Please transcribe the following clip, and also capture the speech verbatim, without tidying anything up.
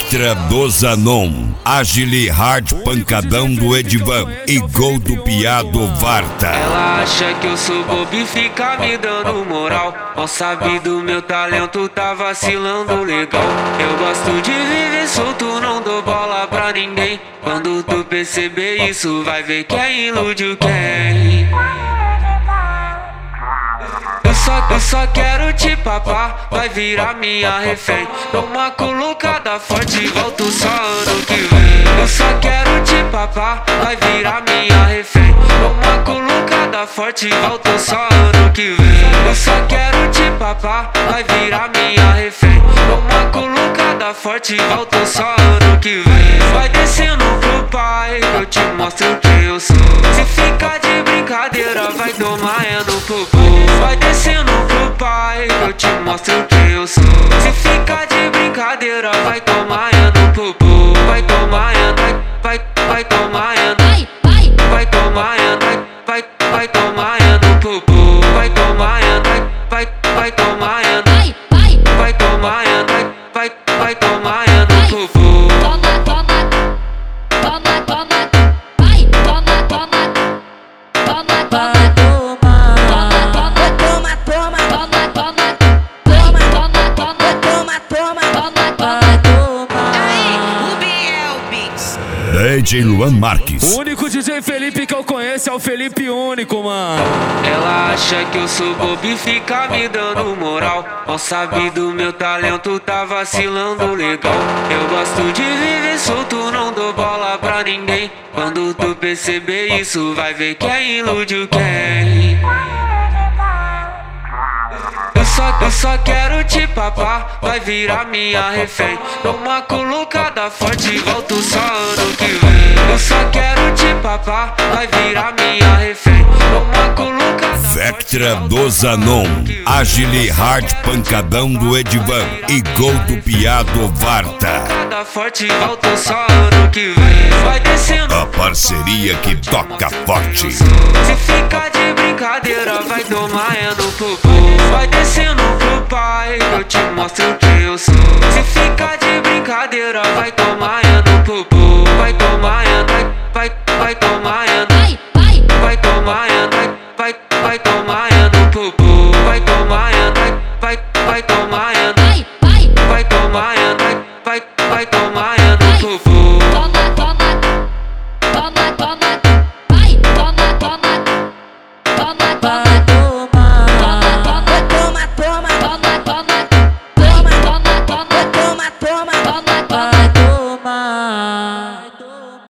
Vectra do Zanon, Agile Hard Pancadão do Edivan e gol do piado Varta. Ela acha que eu sou bobo e fica me dando moral. Mal sabe do meu talento, tá vacilando legal. Eu gosto de viver solto, não dou bola pra ninguém. Quando tu perceber isso, vai ver quem iludiu quem. Eu só, eu só quero te papar, vai virar minha refém. Dou uma colocada forte, volto só ano que vem. Eu só quero te papar, vai virar minha refém. Dou uma colocada forte, volto só ano que vem. Eu só quero te papar, vai virar minha refém. Dou uma colocada forte, volto só ano que vem. Vai descendo pro pai, que eu te mostro quem eu sou. Se ficar de brincadeira, vai tomar é no popô. Vai descendo pro pai, que eu te mostro quem eu sou. Se ficar de brincadeira, vai tomar é no popô. Vai tomar é, vai, vai, vai tomar é. Vai, vai tomar é, vai, vai, vai tomar é no popô. Vai tomar é, vai, vai, vai tomar é. Vai, vai tomar é, vai, vai, vai tomar é no popô. Toma, toma, toma, toma, vai, toma, toma, toma, toma. D J Luan Marques. O único D J Felipe que eu conheço é o Felipe Único, mano. Ela acha que eu sou bobo e fica me dando moral. Mal sabe do meu talento, tá vacilando legal. Eu gosto de viver solto, não dou bola pra ninguém. Quando tu perceber isso, vai ver quem iludiu quem. Eu só, eu só quero te papar, vai virar minha refém. Dou uma colocada forte, volto só ano que vem. Eu só quero te papar, vai virar minha refém. Dou uma colocada Vectra do Zanon, Agile Hard Pancadão do Edivan e gol do piado Varta. Forte, volto só ano que vem. Vai descendo. A parceria que toca forte. Se ficar de brincadeira, vai tomar é no popô. Vai descendo pro pai, que eu te mostro quem eu sou. Se ficar de brincadeira, vai tomar